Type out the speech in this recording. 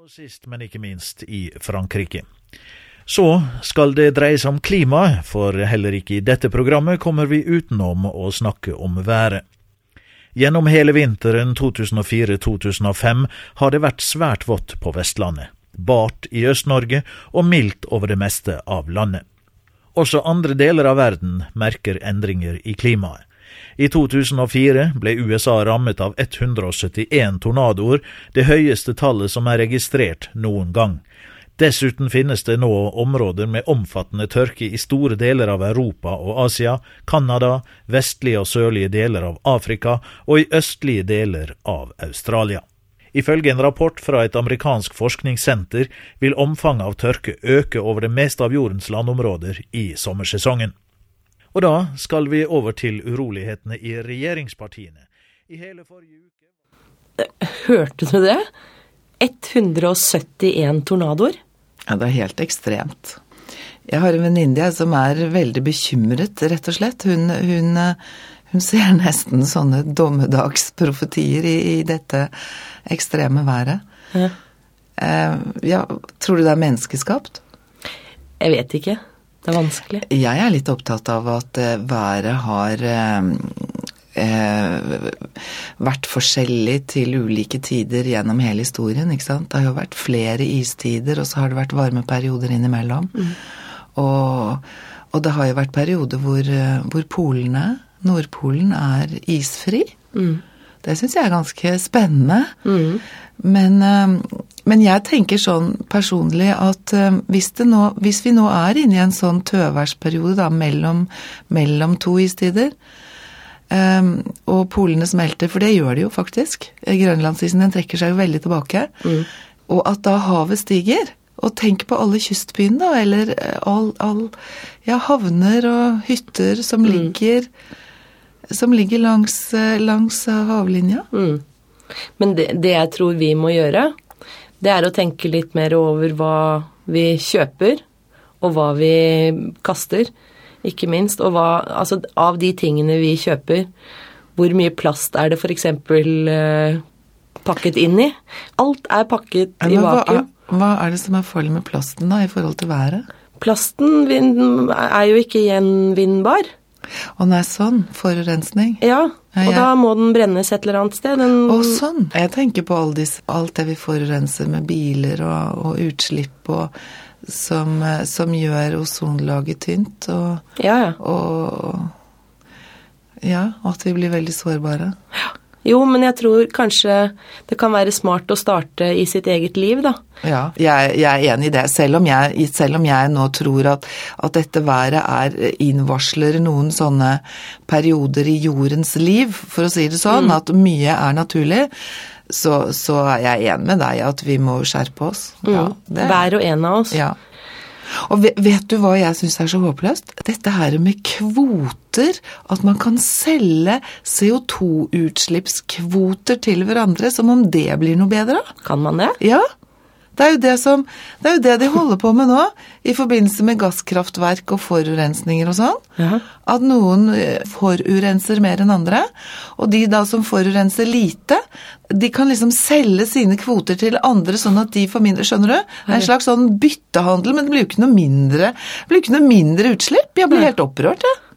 Og sist, men ikke minst, i Frankrike. Så skal det dreie seg om klima, for heller ikke i dette programmet kommer vi utenom å snakke om været. Gjennom hele vinteren 2004-2005 har det vært svært vått på Vestlandet, bart i Øst-Norge og mildt over det meste av landet. Også andre deler av verden merker endringer i klimaet. I 2004 ble USA rammet av 171 tornadoer, det høyeste tallet som er registrert noen gang. Dessuten finnes det nå områder med omfattende tørke i store deler av Europa og Asia, Kanada, vestlige og sørlige deler av Afrika og i østlige deler av Australia. Ifølge en rapport fra et amerikansk forskningssenter vil omfanget av tørke øke over det meste av jordens landområder i sommersesongen. Og da skal vi over til urolighetene i regjeringspartiene. I hele forrige uke... Hørte du det? 171 tornadoer? Ja, det er helt ekstremt. Jeg har en venninne som er veldig bekymret, rett og slett. Hun ser nesten sånne dommedagsprofetier i dette ekstreme været. Ja, tror du det er menneskeskapt? Jeg vet ikke. Det er vanskelig. Jeg er litt opptatt av at været har vært forskjellig til ulike tider gjennom hele historien, ikke sant? Det har jo vært flere istider, og så har det vært varme perioder innimellom. Og det har jo vært perioder hvor polene, Nordpolen, er isfri. Det synes jeg er ganske spennende. Men jeg tenker sånn personlig at hvis vi nå er inne i en sånn tøværsperiode da, mellom to istider, og polene smelter, for det gjør de jo faktisk. Grønlandsisen den trekker seg jo veldig tilbake. Og at da havet stiger, og tenk på alle kystbyene da, eller havner og hytter som ligger langs havlinja. Men det jeg tror vi må gjøre, det er å tenke litt mer over hva vi kjøper, og hva vi kaster, ikke minst. Og av de tingene vi kjøper, hvor mye plast er det for eksempel pakket inn i? Alt er pakket i vakuum. Hva er det som er farlig med plasten da, i forhold til været? Plasten er jo ikke gjenvinnbar. Og nei, sånn, forurensning. Ja, og da må den brennes et eller annet sted. Sånn. Jeg tenker på alt det vi forurenser med biler og utslipp, som gjør ozonlaget tynt, og at vi blir veldig sårbare. Jo, men jeg tror kanskje det kan være smart å starte i sitt eget liv, da. Ja, jeg er enig i det, selv om jeg nå tror at dette været innvarsler noen sånne perioder i jordens liv, for å si det sånn, at mye er naturlig, så er jeg enig med deg at vi må skjerpe oss. Ja, hver og en av oss. Ja. Og vet du hva jeg synes er så håpløst? Dette her med kvoter, at man kan selge CO2-utslippskvoter til hverandre, som om det blir noe bedre. Kan man det? Ja. Det er jo det de holder på med nå, i forbindelse med gasskraftverk og forurensninger og sånn. Ja. At noen forurenser mer enn andre, og de da som forurenser lite, de kan liksom selge sine kvoter til andre sånn at de får mindre, skjønner du? Det er en slags sånn byttehandel, men det blir jo ikke noe mindre utslipp. Jeg blir helt opprørt, ja.